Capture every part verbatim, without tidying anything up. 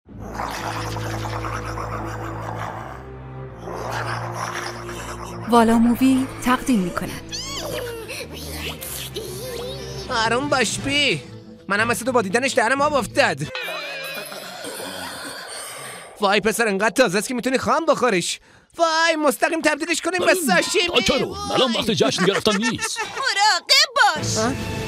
والا مووی تقدیم میکند. آروم باش بی، منم مثل تو با دیدنش دهنم آب افتاد. وای پسر انقدر تازه است که میتونی خام بخوریش. وای مستقیم تبدیلش کنیم به ساشیمی. تاکرو الان وقت جشن گرفتن نیست. مراقب باش.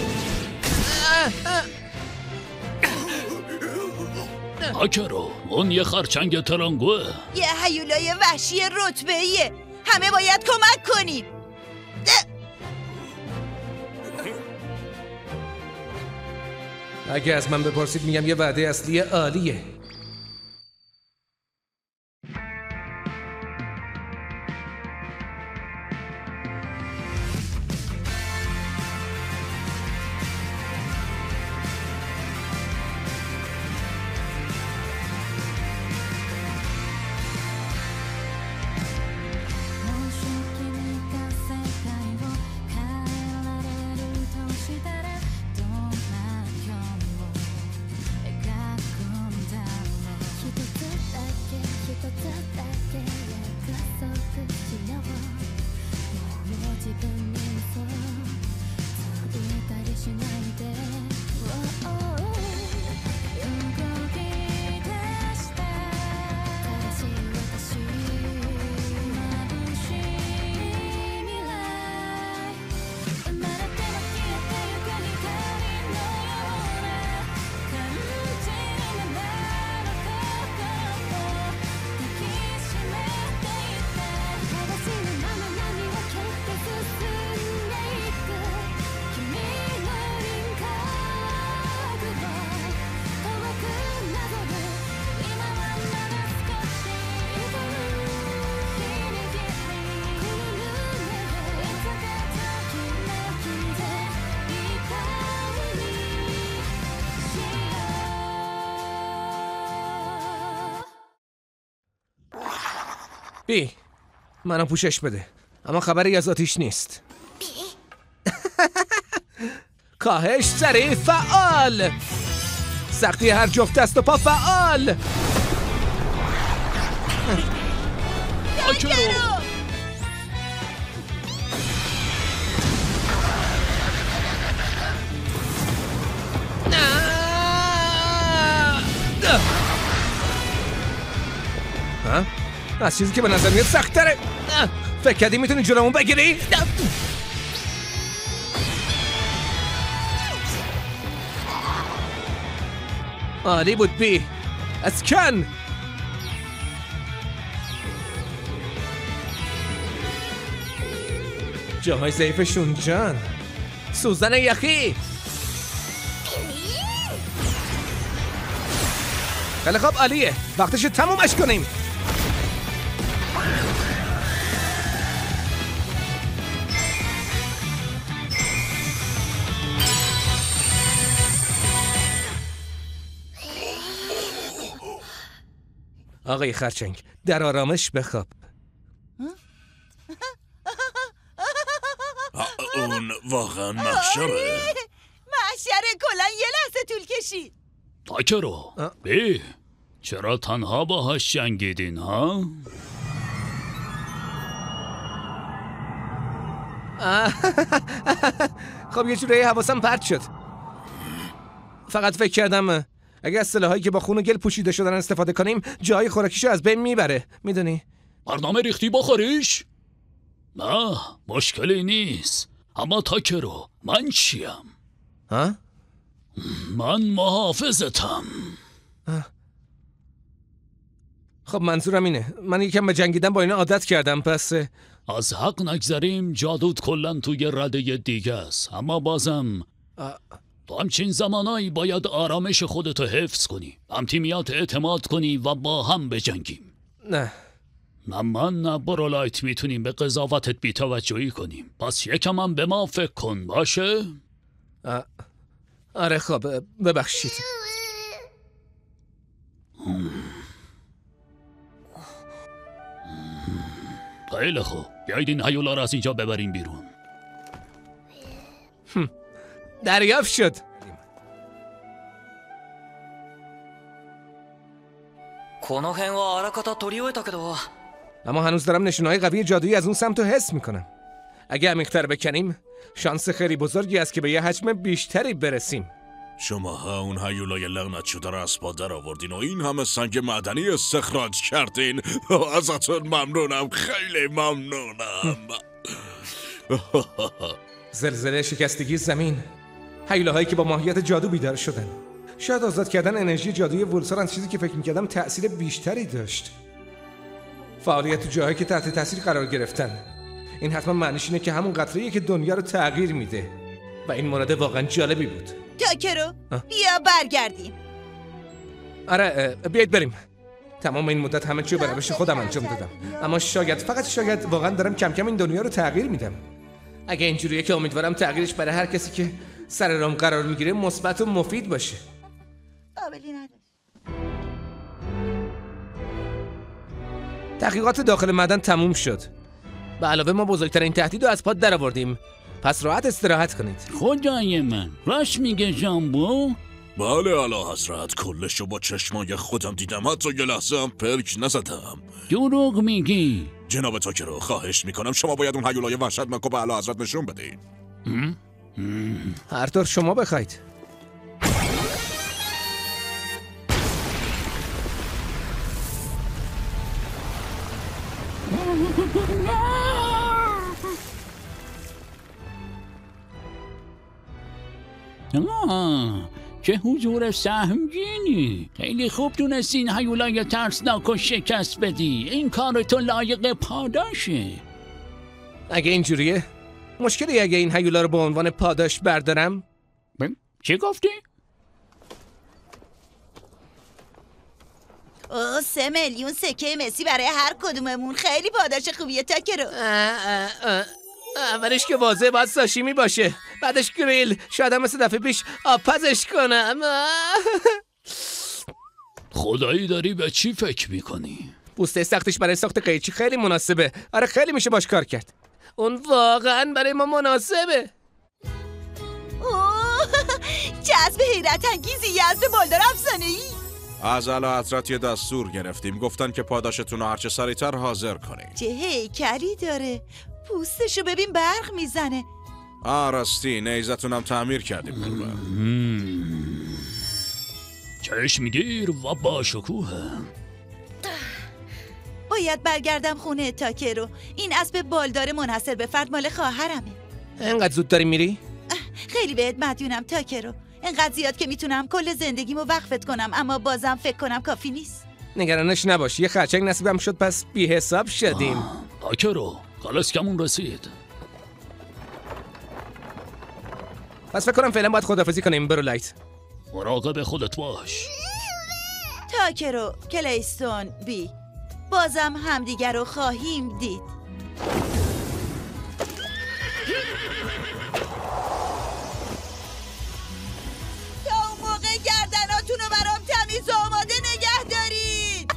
تاکرو اون یه خرچنگ ترانگوه، یه هیولای وحشی رتبه‌ایه. همه باید کمک کنیم. اگه از من بپرسید میگم یه وعده اصلی عالیه. بی منو پوشش بده، اما خبری از آتیش نیست. کاهش سریع فعال، سختی هر جفت دست و پا فعال. تاکرو ها؟ از چیزی که به نظر میاد سخت تره. فکر کردی میتونی جلومون بگیری؟ عالی بود بی، اسکن. جاهای ضعیفشون جان، سوزن یخی. خیلی خوب عالیه، وقتش تمومش کنیم. آقای خرچنگ در آرامش بخواب. اون واقعا محشره. محشره کلا یه لحظه طول کشید. تاکرو بی چرا تنها باهاش جنگیدین ها؟ خب یه جوری حواسم پرت شد. فقط فکر کردم اگه از سلاحایی که با خون و گل پوشیده شدن استفاده کنیم جای خوراکیشو از بین میبره. میدونی؟ برنامه ریختی بخوریش؟ نه مشکلی نیست، اما تاکرو من چیم؟ ها؟ من محافظتم. خب منظورم اینه من یکم به جنگیدن با اینا عادت کردم، پس از حق نگذریم جادوت کلن توی رده دیگه است، اما بازم تو همچین زمانایی باید آرامش خودتو حفظ کنی، هم تیمیات اعتماد کنی و با هم بجنگیم. نه نه من نه برولایت میتونیم به قضاوتت بی‌توجهی کنیم، پس یکم هم به ما فکر کن باشه؟ آره خب ببخشید. خیلی خوب، بیایید این هیولا را از اینجا ببریم بیرون. دریافت شد. この辺はあらかた取り終えたけど اما هنوز دارم نشونه‌های قوی جادویی از اون سمت رو حس میکنم. اگه عمیق‌تر بکنیم شانس خیلی بزرگی است که به یه حجم بیشتری برسیم. شما ها اون هیولای لعنت شده را از پا در آوردین و این همه سنگ معدنی استخراج کردین. ازتون ممنونم، خیلی ممنونم. زلزله، شکستگی زمین، هیولاهایی که با ماهیت جادو بیدار شدن. شاید آزاد کردن انرژی جادویی وولسار از چیزی که فکر میکردم تأثیر بیشتری داشت. فعالیت تو جاهایی که تحت تاثیر قرار گرفتن. این حتما معنیش اینه که همون قطره‌ایه که دنیا رو تغییر میده. و این مورد واقعا جالبی بود. تاکرو بیا برگردیم. آره بیایید بریم. تمام این مدت همه چی رو به روش خودم انجام دادم، اما شاید فقط شاید واقعا دارم کم کم این دنیا رو تغییر میدم. اگه اینجوریه که امیدوارم تغییرش برای هر کسی که سر رام قرار میگیره مثبت و مفید باشه. قابلی نداشت. تحقیقات داخل معدن تموم شد. به علاوه ما بزرگترین تهدید رو از پا درآوردیم. پس راحت استراحت کنید. خدای من راست میگه جامبو؟ بله اعلی حضرت، کلش رو با چشمای خودم دیدم، حتی یه لحظه هم پلک نزدم. دروغ میگی. جناب تاکرو خواهش میکنم شما باید اون هیولای وحشتناک رو به اعلی حضرت نشون بدین. هر طور شما بخواید. آه، چه حضور سهمگینی. خیلی خوب تونستین هیولای ترسناک رو شکست بدی. این کار تو لایق پاداشه. اگه اینجوریه مشکلی اگه این هیولا رو به عنوان پاداش بردارم؟ چی گفتی؟ اوه سه میلیون سکه مسی برای هر کدوممون خیلی پاداش خوبیه تاکرو. اولش که واضح باید ساشیمی باشه، بعدش گریل، شاید هم مثل دفعه پیش آبپزش کنم. خدایی داری به چی فکر میکنی؟ پوسته سختش برای ساخت قیچی خیلی مناسبه. آره خیلی میشه باش کار کرد. اون واقعا برای ما مناسبه. اوه جذب حیرت انگیزی یزد بالدار افسانه‌ای. از اعلی حضرت یه دستور گرفتیم، گفتن که پاداشتون رو هرچه سریعتر حاضر کنید. چه هیکلی داره، پوستشو ببین برق میزنه. آه راستی نیزتونم تعمیر کردیم. چشمگیر و با شکوه. باید برگردم خونه تاکرو. این اسب بالدار منحصر به فرد مال خواهرمه. اینقدر زود داری میری؟ خیلی بهت مدیونم تاکرو. اینقدر زیاد که میتونم کل زندگیمو وقفت کنم، اما بازم فکر کنم کافی نیست. نگرانش نباش، یه خرچنگ نصیبم شد پس بی حساب شدیم. تاکرو خلاص کمون رسید. پس فکر کنم فعلا باید خداحافظی کنیم. برو لایت. مراقب خودت باش. تاکرو کلیستون بی، بازم همدیگر رو خواهیم دید. تا اون موقع گردناتون رو برام تمیز و آماده نگه دارید.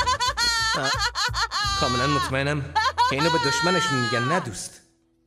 کاملا مطمئنم که اینو به دشمنشون میگن نه دوست.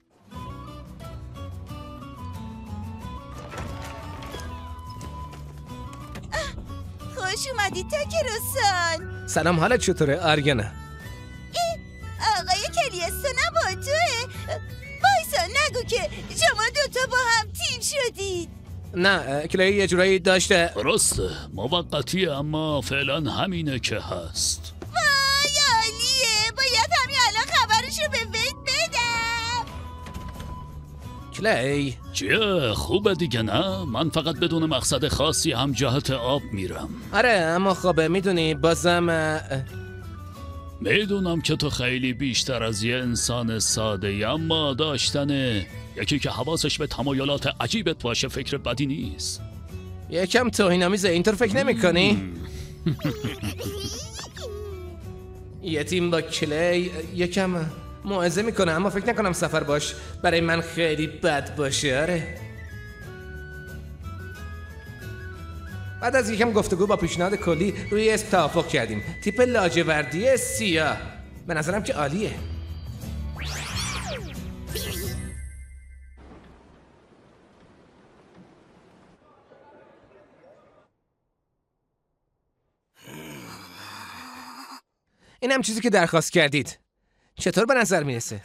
خوش اومدی تاکرو-سان. سلام، حالت چطوره آریانا؟ آقای کلیستون با توه؟ بایسا نگو که شما دوتا با هم تیم شدید. نه کلی یه جورایی داشته. درسته موقتیه اما فعلا همینه که هست. وای عالیه، باید همین الان خبرشو به وید بدم. کلی چیه خوبه دیگه نه؟ من فقط بدون مقصد خاصی هم جهت آب میرم. آره اما خب میدونی بازم میدونم که تو خیلی بیشتر از یه انسان ساده ای، اما داشتن یکی که حواسش به تمایلات عجیبت باشه فکر بدی نیست. یکم توهین‌آمیزه، اینطور فکر نمی کنی؟ یه تیم با کلی یکم موعظه میکنه، اما فکر نکنم سفر باش برای من خیلی بد باشه. آره بعد از یکم گفتگو با پیشنهاد کلی روی اسم توافق کردیم. تیپ لاجوردی سیاه به نظرم که عالیه. این هم چیزی که درخواست کردید. چطور به نظر میرسه؟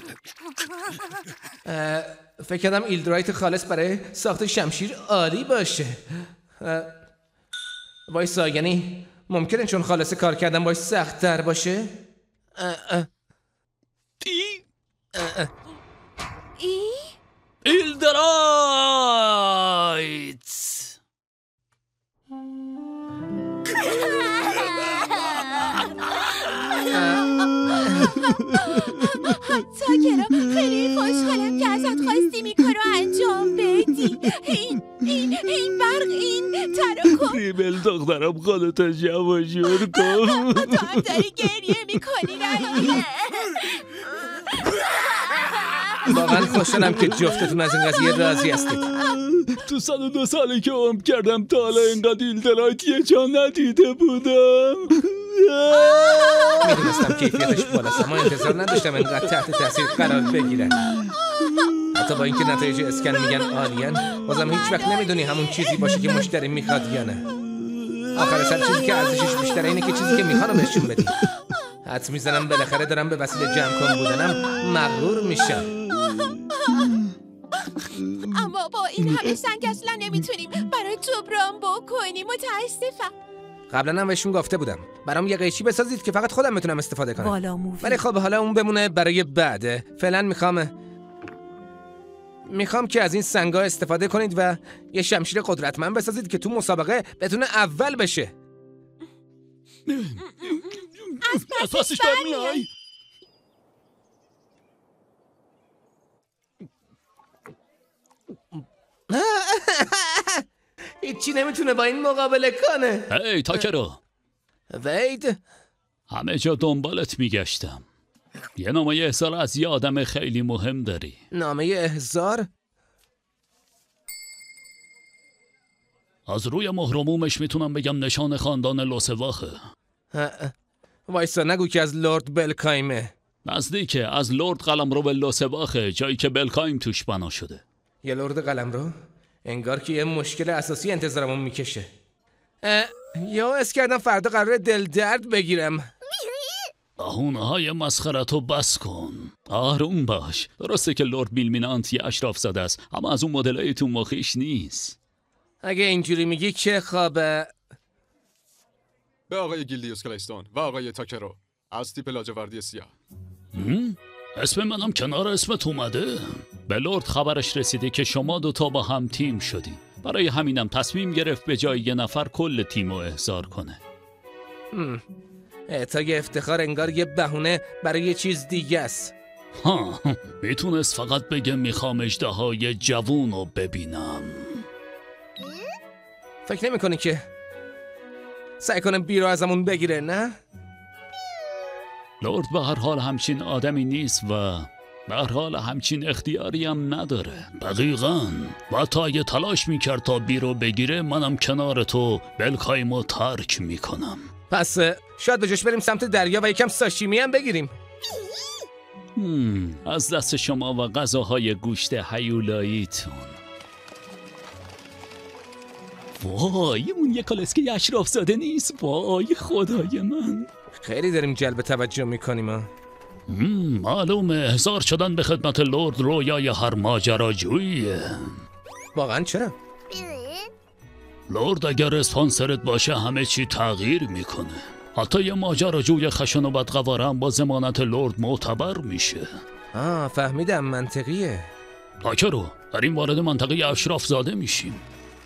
فکر کردم ایلدرایت خالص برای ساخت شمشیر عالی باشه. وایسا، یعنی ممکنه چون خالص کار کردن باش سخت تر باشه؟ ای ای؟ ایلدرایت تاکرا، خیلی خوشحالم که ازت خواستیم این کارو انجام بدی. این این این برق، این تراکم. ریبل دخترم خودت جمع جور کن. تو هم داری گریه میکنی رنگی. واقعا خوشحالم که جفتتون از این قضیه راضی هستید. تو صد و دو سالی که عمر کردم تا حالا اینقدر ایلدرایت یه جا ندیده بودم. میدونستم کیفیتش بالاست، اما انتظار نداشتم اینقدر تحت تاثیر قرار بگیرن. حتی با اینکه نتایج اسکن میگن عالین، بازم هیچ وقت نمیدونی همون چیزی باشه که مشتری میخواد یا نه. آخر سر چیزی که ارزشش بیشتره اینه که چیزی که میخوانو بهشون بدی. حدس میزنم بالاخره دارم به وسیله جمع کن بودنم مغرور میشم. اما با این همه سنگ اصلا نمیتونیم برای جبران بکنیم. متاسفم. قبلا هم بهشون گفته بودم برام یه قیچی بسازید که فقط خودم بتونم استفاده کنم. والا مووی. ولی خب حالا اون بمونه برای بعده. فعلا میخوام میخوام که از این سنگا استفاده کنید و یه شمشیر قدرتمند بسازید که تو مسابقه بتونه اول بشه. از پسش برمیای. هیچی نمیتونه با این مقابله کنه. هی تاکرو، وید، همه جا دنبالت میگشتم. یه نامه احضار از یه آدم خیلی مهم داری. نامه احضار؟ از روی مهرمومش میتونم بگم نشان خاندان لوسواخه. وایسا، نگو که از لورد بلکایمه. نزدیکه، از لورد قلمرو به لوسواخه، جایی که بلکایم توش بنا شده. یه لورد قلمرو؟ انگار که یه مشکل اساسی انتظارمون میکشه. یا اس کردم فردا قراره دل درد بگیرم. بهونه های مسخرتو بس کن. آروم باش. درسته که لورد میلمینانت یه اشراف زاده است، اما از اون مدلای تو مخیش نیست. اگه اینجوری میگی که خوابه. به آقای گیلدیوس کلیستون و آقای تاکرو از تیپ لاجوردی سیاه. اسم منم کنار اسمت اومده. به لورد خبرش رسیده که شما دوتا با هم تیم شدی. برای همینم تصمیم گرفت به جای یه نفر کل تیمو احضار کنه. اعطای افتخار انگار یه بهونه برای یه چیز دیگه است. ها، میتونست فقط بگه میخوام اژدهای جوونو ببینم. فکر نمی کنی که سعی کنه بیرو ازمون بگیره، نه؟ لورد به هر حال همچین آدمی نیست و به هر حال همچین اختیاری هم نداره. دقیقاً. و تا اگه تلاش میکرد تا بیرو بگیره، منم کنار تو بلکایمو ترک میکنم. پس شاید به جاش بریم سمت دریا و یکم ساشیمی هم بگیریم. هم. از دست شما و غذاهای گوشت هیولاییتون. وای، اون یه کالسکه اشراف زاده نیست. وای خدای من. خیلی داریم جلب توجه میکنیم ها. معلومه احضار شدن به خدمت لورد رویای هر ماجراجوییه. واقعا چرا؟ لورد اگر اسپانسرت باشه همه چی تغییر میکنه. حتی یه ماجراجوی خشن و بدقواره هم با ضمانت لورد معتبر میشه. آه فهمیدم، منطقیه. تاکرو، داریم وارد منطقه اشراف زاده میشیم.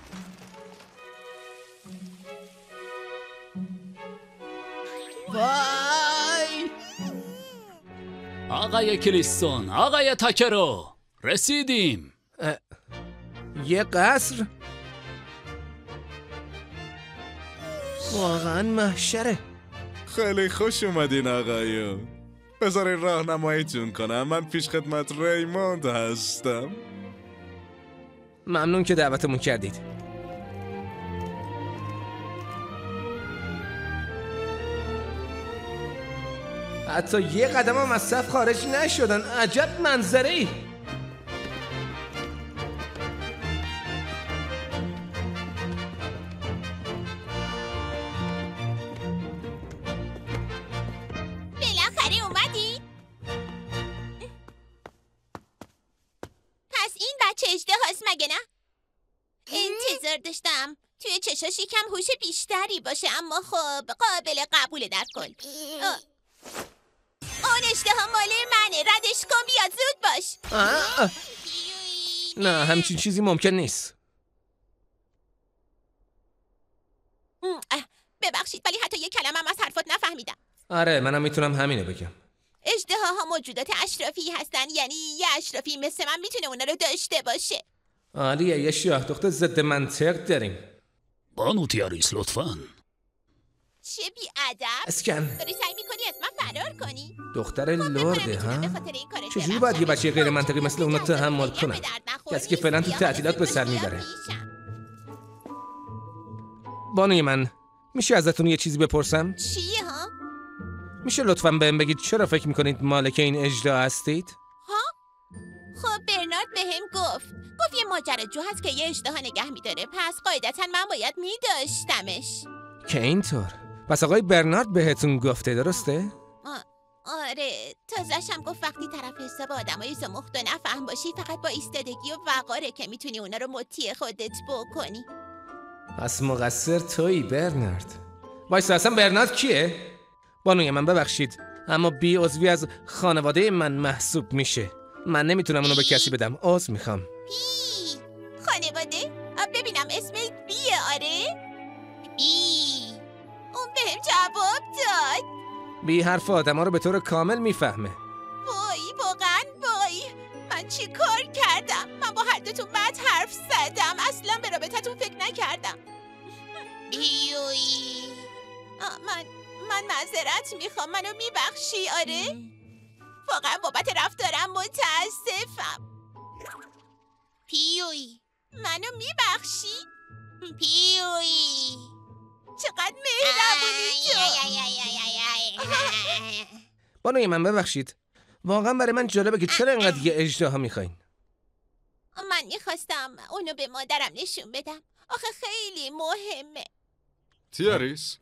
وای! آقای کلیستون، آقای تاکرو، رسیدیم. یه قصر؟ واقعا محشره. خیلی خوش اومدین آقایون. بذارین راهنماییتون کنم. من پیش خدمت ریموند هستم. ممنون که دعوتمون کردید. حتی یه قدم هم از صف خارج نشدن. عجب منظره‌ای. داشتم توی چشاش یکم هوش بیشتری باشه، اما خب قابل قبوله در کل. آه. اون اشتها مال منه، ردش کن بیا زود باش. آه. آه. نه همچین چیزی ممکن نیست. ببخشید ولی حتی یک کلمه از حرفات نفهمیدم. آره منم میتونم همینو بگم. اژدهاها موجودات اشرافی هستن، یعنی یه اشرافی مثل من میتونه اونا رو داشته باشه. عالیه، یه شاه دختر ضد منطق داریم. بانو تیاریس لطفاً. چه بی‌ادب؟ اسکن داری سعی میکنی از من فرار کنی؟ دختر لرده ها؟ چجوری چجوری باید یه بچه غیر منطقی مثل اونا تحمل کنن؟ کسی که فعلا تو تعطیلات به سر میبره. بانوی من میشه ازتون یه چیزی بپرسم؟ چیه ها؟ میشه لطفاً بهم بگید چرا فکر میکنید مالک این اژدها هستید؟ ها؟ خب برنارد بهم گفت گفت یه ماجراجو هست که یه اژدها نگه میداره، پس قاعدتا من باید میداشتمش. که اینطور؟ پس آقای برنارد بهتون گفته درسته؟ آ... آره تازه‌ش هم گفت وقتی طرف حساب آدمای زمخت و نفهم باشی فقط با ایستادگی و وقاره که میتونی اونا رو مطیع خودت بکنی. پس مقصر تویی برنارد. وایسا اصلا برنارد کیه؟ بانوی من ببخشید اما بی عضوی از خانواده من محسوب میشه. من نمیتونم اونو به کسی بدم. عضو میخوام. بی خانواده؟ ببینم اسمت بیه آره؟ بی اون بهم جواب داد. بی حرف آدم ها رو به طور کامل میفهمه. وای واقعا وای من چی کار کردم؟ من با هر دوتون بد حرف زدم، اصلا به رابطتون فکر نکردم. بیوی من من معذرت میخوام، منو میبخشی آره؟ واقعا بابت رفتارم متاسفم. پیوی منو میبخشی؟ پیوی چقدر مهربونی تو. بانوی من ببخشید واقعا برای من جالبه که چرا اینقدر یه اژدها میخواین. من میخواستم اونو به مادرم نشون بدم، آخه خیلی مهمه. تیاریس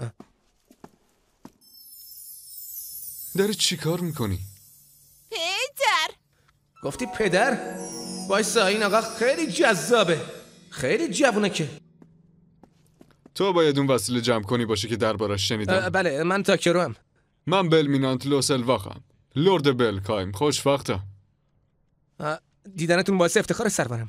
داری چی کار میکنی؟ پدر گفتی پدر؟ وایسا این آقا خیلی جذابه، خیلی جوونه که. تو باید اون وسیله جمع کنی باشه که دربارش شنیدم. بله من تاکرو هم. من بلمینانت لوسلواخم، لرد بلکایم. خوشوقتم. دیدنتون باعث افتخار سرورم.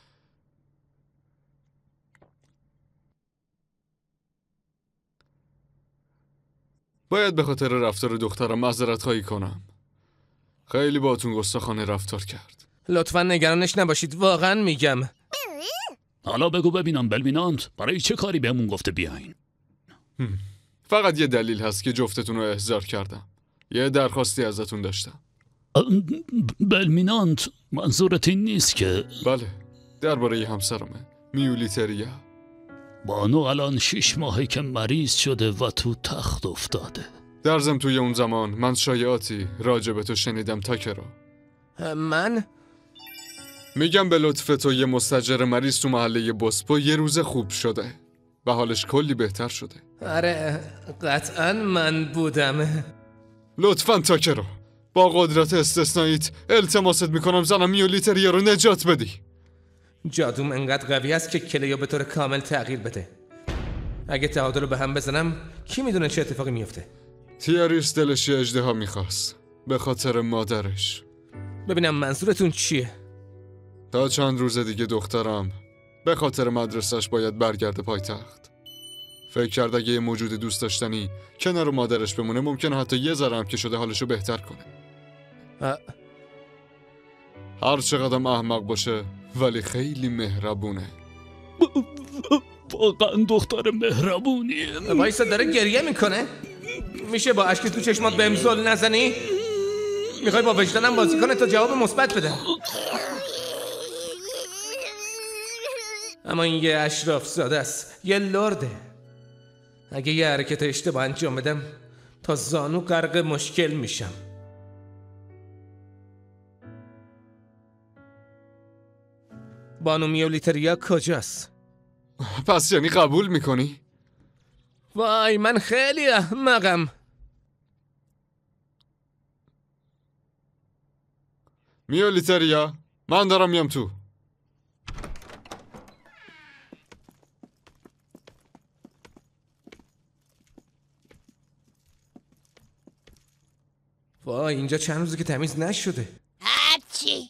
باید به خاطر رفتار دخترم معذرت خواهی کنم. خیلی باهاتون گستاخانه رفتار کرد. لطفاً نگرانش نباشید، واقعاً میگم. حالا بگو ببینم بلمینانت برای چه کاری بهمون گفته بیاین؟ فقط یه دلیل هست که جفتتون رو احضار کردم. یه درخواستی ازتون داشتم. بلمینانت منظورت این نیست که؟ بله درباره همسرمه میولیتریا. بانو الان شش ماهه که مریض شده و تو تخت افتاده. در ضمن توی اون زمان من شایعاتی راجع به تو شنیدم تاکرو. من؟ میگم به لطف تو یه مستاجر مریض تو محله بوسپو یه روز خوب شده و حالش کلی بهتر شده. آره قطعاً من بودم. لطفاً تاکرو با قدرت استثنائیت التماست میکنم زنم میولیتریا رو نجات بدی. جادوم انقدر قوی است که کلیو به طور کامل تغییر بده. اگه تعادل رو به هم بزنم کی میدونه چه اتفاقی میفته. تیاریس دلش یه اژدها میخواست به خاطر مادرش. ببینم منظورتون چیه؟ تا چند روز دیگه دخترم به خاطر مدرسش باید برگرده پایتخت. فکر کرد اگه یه موجود دوست داشتنی کنار مادرش بمونه ممکنه حتی یه ذره هم که شده حالشو بهتر کنه. اه. هر چقدر احمق باشه ولی خیلی مهربونه. واقعا دختر مهربونیه. وایسا داره گریه میکنه؟ میشه با اشک تو چشمات بهم زل نزنی؟ میخوای با وجدانم بازی کنه تا جواب مثبت بده؟ اما این یه اشراف زاده است، یه لرده. اگه یه حرکت اشتباه انجام بدم تا زانو غرق مشکل میشم. بانو میولیتریا کجاست؟ پس یعنی قبول میکنی؟ وای من خیلی احمقم. میولیتریا من دارم میام تو. وای اینجا چند روزه که تمیز نشده. هرچی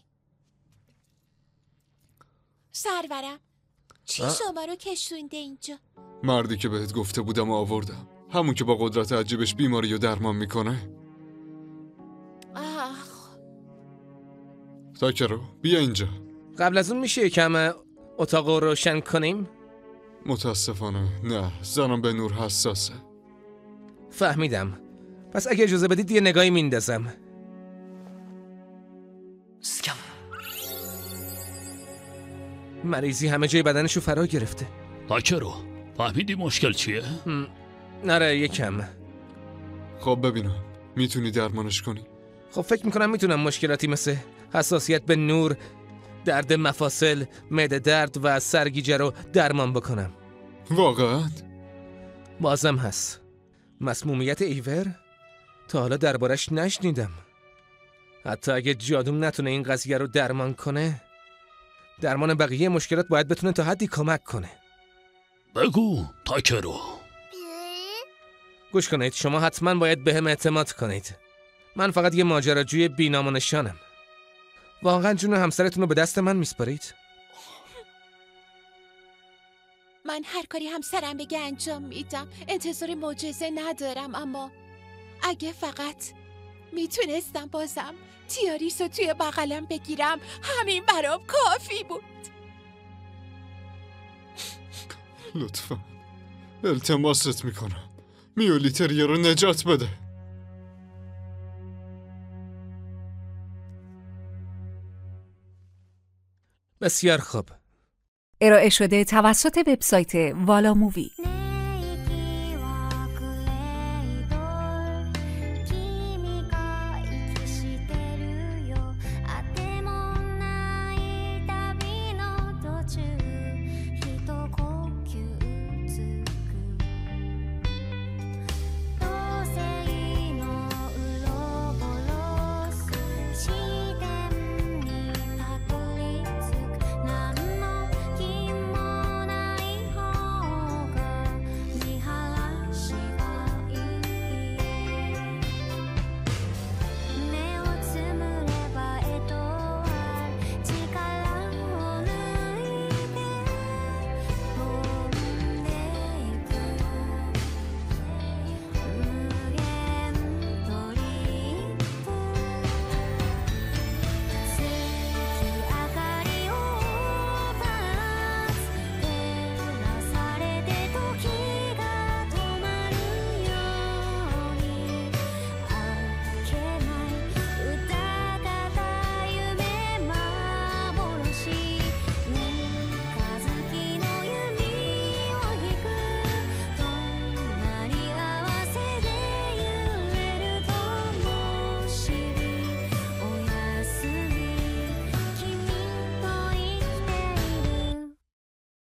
سرورم، چی شما رو کشونده اینجا؟ مردی که بهت گفته بودم و آوردم، همون که با قدرت عجیبش بیماری رو درمان میکنه. آخ تاکرو بیا اینجا. قبل از اون میشه یکم اتاق رو روشن کنیم؟ متاسفانه نه، زنم به نور حساسه. فهمیدم. پس اگه اجازه بدید یه نگاهی میندازم. سکم. مریضی همه جای بدنشو فرا گرفته. تاکرو فهمیدی مشکل چیه؟ نره یکم. خب ببینم میتونی درمانش کنی؟ خب فکر میکنم میتونم مشکلاتی مثل حساسیت به نور، درد مفاصل، معده درد و سرگیجه رو درمان بکنم. واقعا؟ بازم هست مسمومیت ایور؟ تا حالا دربارش نشنیدم. حتی اگه جادوم نتونه این قضیه رو درمان کنه، درمان بقیه مشکلات باید بتونه تا حدی کمک کنه. بگو تاکرو. گوش کنید، شما حتما باید بهم اعتماد کنید. من فقط یه ماجراجوی بی‌نام و نشانم. واقعا جون همسرتون رو به دست من میسپارید؟ من هر کاری همسرم بگه انجام میدم. انتظار معجزه ندارم، اما اگه فقط میتونستم بازم تیاریس رو توی بغلم بگیرم همین برام کافی بود. لطفا التماست میکنم میولیتریا رو نجات بده. بسیار خوب. ارائه شده توسط وبسایت والا مووی.